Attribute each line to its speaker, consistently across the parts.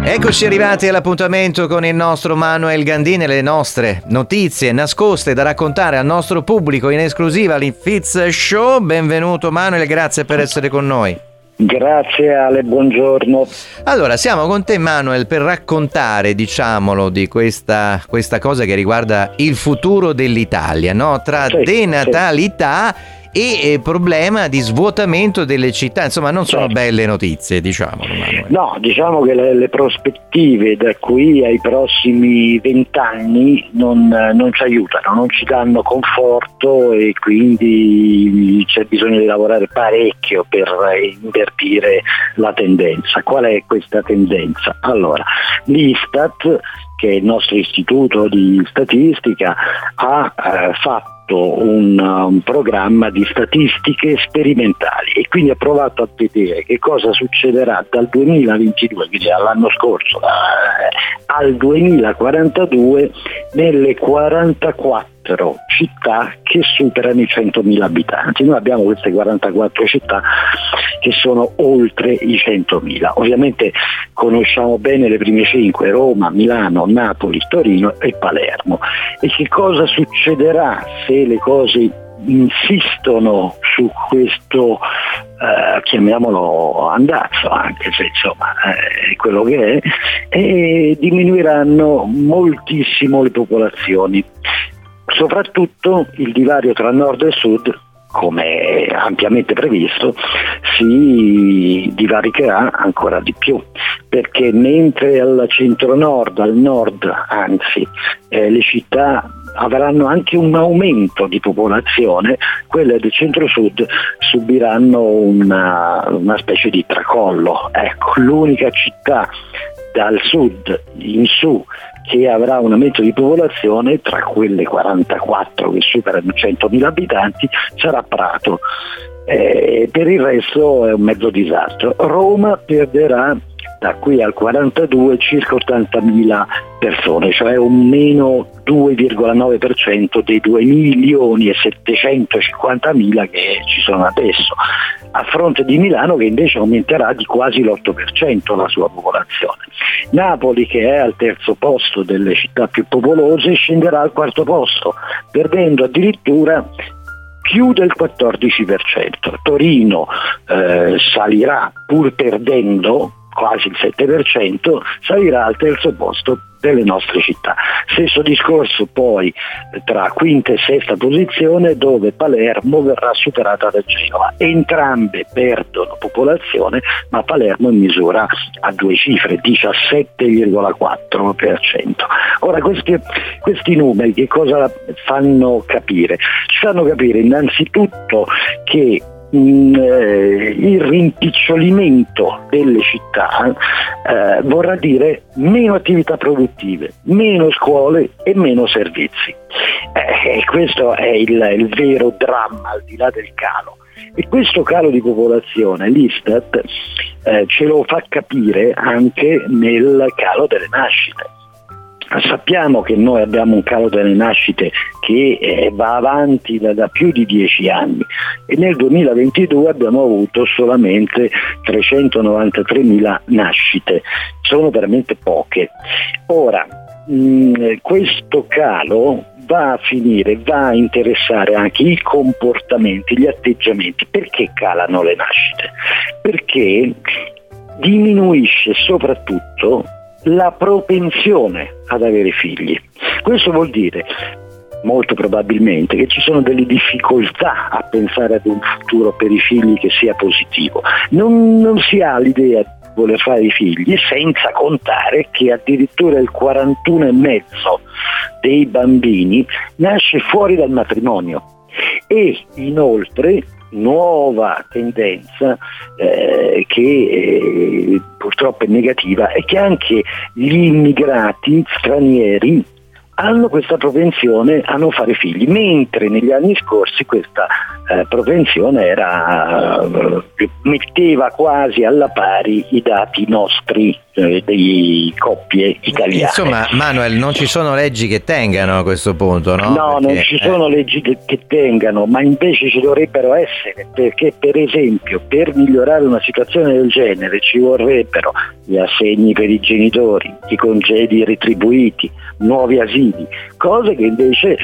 Speaker 1: Eccoci arrivati all'appuntamento con il nostro Manuel Gandini e le nostre notizie nascoste da raccontare al nostro pubblico in esclusiva all'Fitz Show. Benvenuto Manuel, grazie per essere con noi.
Speaker 2: Grazie Ale, buongiorno.
Speaker 1: Allora, siamo con te Manuel per raccontare, diciamolo, di questa cosa che riguarda il futuro dell'Italia, no? Tra denatalità e problema di svuotamento delle città, insomma non sono belle notizie, diciamolo Manuel.
Speaker 2: No, diciamo che le prospettive da qui ai prossimi 20 anni non ci aiutano, non ci danno conforto e quindi c'è bisogno di lavorare parecchio per invertire la tendenza. Qual è questa tendenza? Allora, l'Istat, che è il nostro istituto di statistica, ha fatto un programma di statistiche sperimentali e quindi ha provato a vedere che cosa succederà dal 2022, quindi dall'anno scorso, al 2042 nelle 44 città che superano i 100.000 abitanti. Noi abbiamo queste 44 città che sono oltre i 100.000. Ovviamente conosciamo bene le prime 5: Roma, Milano, Napoli, Torino e Palermo. E che cosa succederà se le cose insistono su questo chiamiamolo andazzo, anche se insomma è quello che è, e diminuiranno moltissimo le popolazioni. Soprattutto il divario tra nord e sud, come ampiamente previsto, si divaricherà ancora di più, perché mentre al centro-nord, al nord anzi, le città avranno anche un aumento di popolazione, quelle del centro-sud subiranno una specie di tracollo. Ecco, l'unica città dal sud in su che avrà un aumento di popolazione tra quelle 44 che superano 100.000 abitanti sarà Prato. Per il resto è un mezzo disastro. Roma perderà da qui al 42 circa 80.000 persone, cioè un meno 2,9% dei 2.750.000 che ci sono adesso, a fronte di Milano che invece aumenterà di quasi l'8% la sua popolazione. Napoli, che è al terzo posto delle città più popolose, scenderà al quarto posto, perdendo addirittura più del 14%. Torino salirà, pur perdendo quasi il 7%, salirà al terzo posto delle nostre città. Stesso discorso poi tra quinta e sesta posizione, dove Palermo verrà superata da Genova. Entrambe perdono popolazione, ma Palermo in misura a due cifre, 17,4%. Ora questi numeri che cosa fanno capire? Ci fanno capire innanzitutto che il rimpicciolimento delle città vorrà dire meno attività produttive, meno scuole e meno servizi. Questo è il vero dramma, al di là del calo. E questo calo di popolazione l'Istat ce lo fa capire anche nel calo delle nascite. Sappiamo che noi abbiamo un calo delle nascite che va avanti da più di 10 anni e nel 2022 abbiamo avuto solamente 393.000 nascite, sono veramente poche. Ora, questo calo va a interessare anche i comportamenti, gli atteggiamenti. Perché calano le nascite? Perché diminuisce soprattutto la propensione ad avere figli. Questo vuol dire molto probabilmente che ci sono delle difficoltà a pensare ad un futuro per i figli che sia positivo. Non si ha l'idea di voler fare i figli, senza contare che addirittura il 41,5% dei bambini nasce fuori dal matrimonio. E inoltre, nuova tendenza che purtroppo è negativa, è che anche gli immigrati stranieri hanno questa propensione a non fare figli, mentre negli anni scorsi questa propensione metteva quasi alla pari i dati nostri di coppie italiane.
Speaker 1: Insomma, Manuel, non ci sono leggi che tengano a questo punto, no?
Speaker 2: No, non ci sono leggi che tengano, ma invece ci dovrebbero essere, perché per esempio per migliorare una situazione del genere ci vorrebbero gli assegni per i genitori, i congedi retribuiti, nuovi asili, cose che invece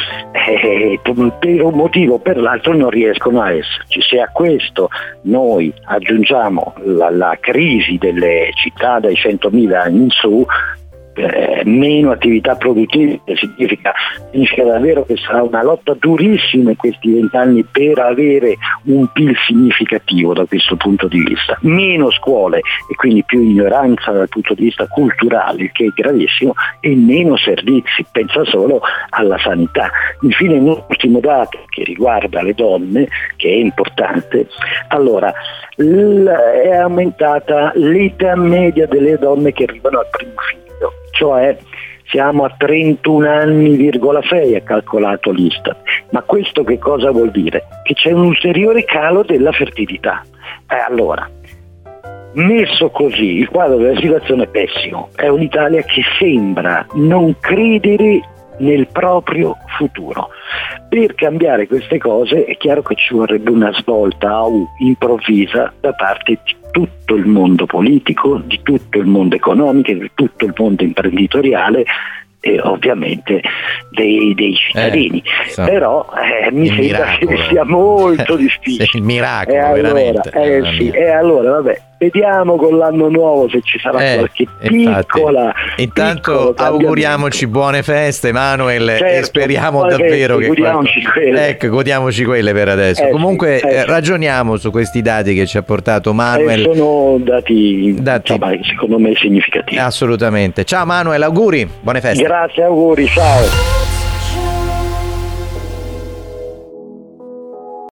Speaker 2: per un motivo o per l'altro non riescono a esserci. Se a questo noi aggiungiamo la crisi delle città dai 100.000 in su, meno attività produttive, significa davvero che sarà una lotta durissima in questi 20 anni per avere un PIL significativo da questo punto di vista, meno scuole e quindi più ignoranza dal punto di vista culturale, che è gravissimo, e meno servizi. Pensa solo alla sanità. Infine un ultimo dato che riguarda le donne, che è importante. Allora, è aumentata l'età media delle donne che arrivano al primo figlio, cioè siamo a 31 anni,6, ha calcolato l'Istat. Ma questo che cosa vuol dire? Che c'è un ulteriore calo della fertilità. Allora, messo così, il quadro della situazione è pessimo. È un'Italia che sembra non credere nel proprio futuro. Per cambiare queste cose è chiaro che ci vorrebbe una svolta improvvisa da parte di tutto il mondo politico, di tutto il mondo economico, di tutto il mondo imprenditoriale e ovviamente dei cittadini. Però mi sembra che sia molto difficile.
Speaker 1: Il miracolo, veramente.
Speaker 2: E allora vabbè, vediamo con l'anno nuovo se ci sarà qualche piccola.
Speaker 1: Intanto auguriamoci buone feste, Manuel, e speriamo davvero che godiamoci quelle per adesso. Comunque ragioniamo su questi dati che ci ha portato Manuel.
Speaker 2: Sono dati secondo me significativi.
Speaker 1: Assolutamente. Ciao Manuel, auguri, buone feste.
Speaker 2: Grazie, auguri, ciao.